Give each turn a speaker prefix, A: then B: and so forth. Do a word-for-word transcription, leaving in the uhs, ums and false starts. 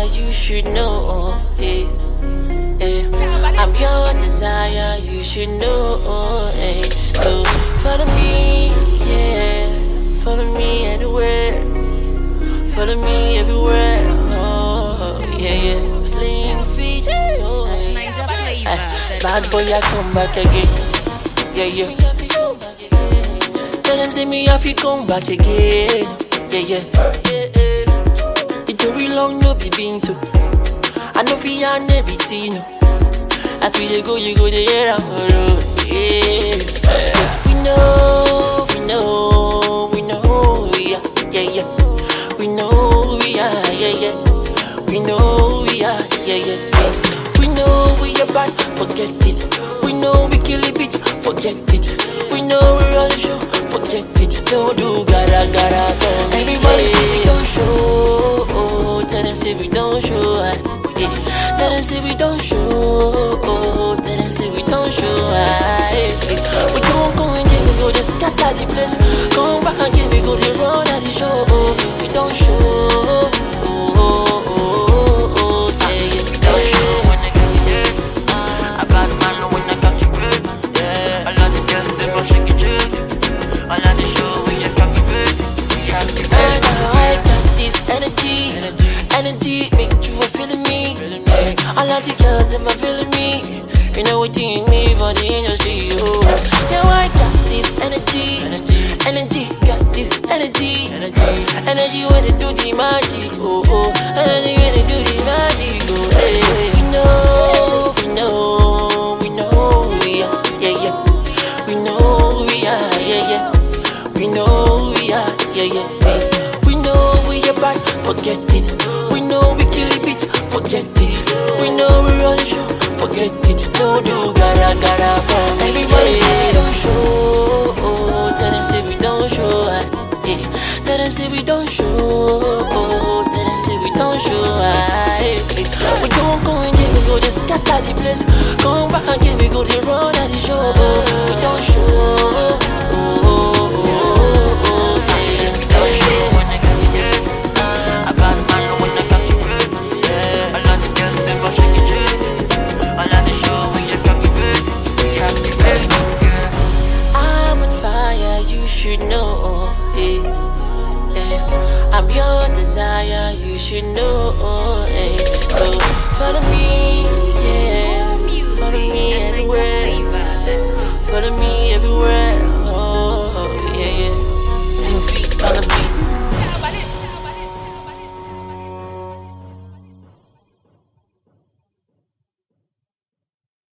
A: fire, you should know. Eh, eh. I'm your desire, you should know. Eh. So follow me, yeah. Follow me anywhere. Follow me everywhere. Oh, yeah, yeah. Sling feet. Oh, yeah. Bad boy, I come back again. Yeah, yeah. Tell them say me have to come back again. Yeah, yeah. It's a real long no be been so. I know fi and everything. As we dey go, you go the air I'm road. Yeah. Yes, we know, we know, we know, yeah, yeah, yeah. We know we are, yeah, yeah. We know we are, yeah, yeah. See, we know we are bad, forget it. We know we kill it, bitch, forget it. We know we run the show, forget it. Don't do gara gara. Everybody say we don't show, oh, tell them say we don't show. Yeah. Tell them say we don't show, oh, tell them say we don't show. Yeah. We don't go and get we go just scatter the place. Come back and get we go the run at the show. Oh, we don't show. Oh, oh, oh, oh, oh, yeah, yeah.
B: We don't show when they catch it. A bad man when they catch it. Yeah. A lot of girls they gon' shake it. A lot of show when you catch it. Catch it.
A: I got this energy, energy make you feeling me. Yeah. All of the girls them are feeling me. You know what you me for the industry. Oh, yeah, I got this energy, energy, got this energy, energy when they do the magic. Oh, oh, energy when they do the magic. Oh, hey, we know, we know, we know, we are, yeah, yeah. We know we are, yeah, yeah. We know we are, yeah, yeah. See, we know we are bad, forget it. We know we kill it, bitch, forget it. We know we run the show, forget it. No do gara gara for me. Everybody say we don't show, oh, tell them say we don't show. Yeah. Tell them say we don't show, oh, tell them say we don't show. Yeah. We don't go and get we go just scatter the place. Come back and get we go the run at the show. Oh, we don't show. Oh, oh, oh, oh, oh, yeah.
B: We don't show when they catch it. A bad man when they catch it. Yeah. A lot of girls they gon' shake it. A lot of show when you catch it. Catch it. Yeah.
A: I'm on fire, you should know. Eh, eh. I'm your desire, you should know. Eh. So follow me, yeah. Follow me.